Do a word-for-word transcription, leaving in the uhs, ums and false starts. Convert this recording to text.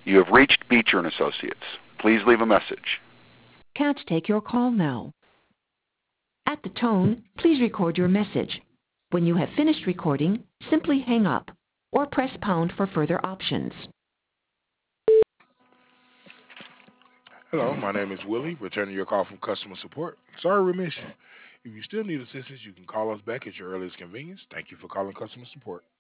You have reached Beecher and Associates. Please leave a message. Can't take your call now. At the tone, please record your message. When you have finished recording, simply hang up or press pound for further options. Hello, my name is Willie, returning your call from customer support. Sorry we missed you. If you still need assistance, you can call us back at your earliest convenience. Thank you for calling customer support.